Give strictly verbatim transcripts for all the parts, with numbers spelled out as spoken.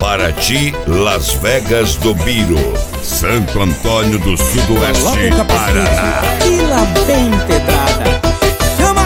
Paraty, Las Vegas do Biro, Santo Antônio do Sudoeste, Paraná. E lá vem pedrada. Chama!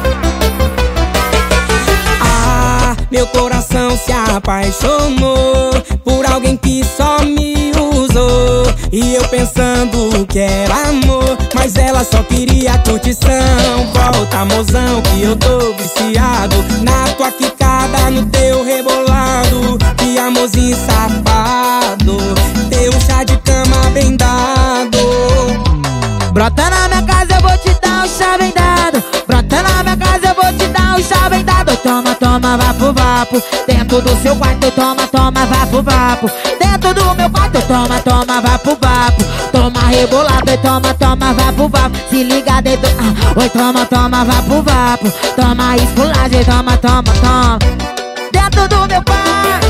Ah, meu coração se apaixonou por alguém que só me usou. E eu pensando que era amor, mas ela só queria curtição. Volta, mozão, que eu tô viciado na tua quicada, no teu rebolado. Que amorzinho safado, teu chá de cama bem dado. Brota na minha casa, eu vou te dar um chá bem dado. Brota na minha casa, eu vou te dar um chá bem dado. Toma, toma, vapo, vapo. Dentro do seu quarto, toma, toma, vapo, vapo. Dentro do meu quarto, toma, toma, vapo, vapo. Toma rebolado, toma, toma, vapo, vapo. Se liga dentro, ah, oi, toma, toma, vapo, vapo. Toma esculagem, toma, toma, toma. Dentro do meu quarto.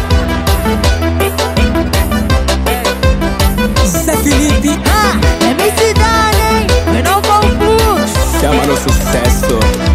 Zé Felipe, ah, é minha cidade, hein? Eu não vou fluxo. chama no sucesso.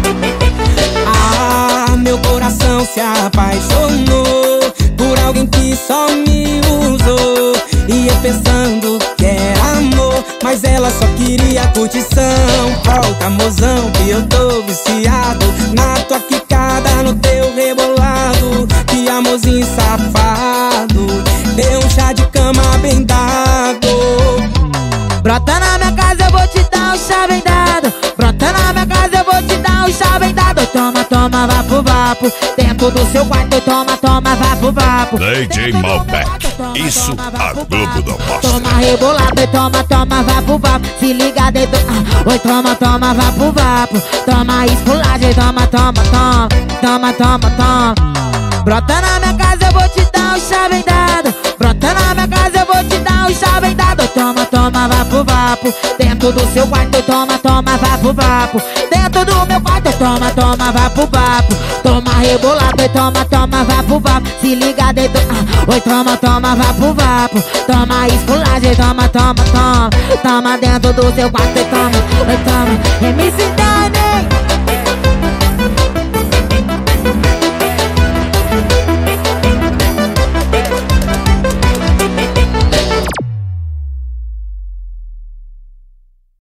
Ah, meu coração se apaixonou por alguém que só me usou. E eu pensando que era amor, mas ela só queria curtição. Volta, mozão, que eu tô viciado na tua quicada, no teu rebolado. Que amorzinho safado, deu um chá de cama bem dado. Brota na minha casa, eu vou te dar um chá bem dado. Brota na minha casa, eu vou te dar um chá bem dado. Toma, toma, vapo, vapo. Dentro do seu quarto, toma, toma, vapo, vapo. D J Malbec, isso a Globo não mostra. Toma rebolado e toma, toma, vapo, vapo. Se liga dentro, ah, oi, toma, toma, vapo, vapo. Toma esculagem, toma, toma, toma. Toma, toma, toma. Brota na minha casa, eu vou te dar um chá bem dado. Brota na minha casa, eu vou te dar um chá bem dado. Toma, toma, vapo, vapo. Dentro do seu quarto, toma, toma, vapo, vapo. Dentro do meu quarto, toma, toma, vapo, vapo. Toma rebolado e toma, toma, vapo, vapo. Se liga dentro, ah, oi, toma, toma, vapo, vapo. Toma esculagem, toma, toma, toma. Toma dentro do seu quarto e toma, oi, toma. M C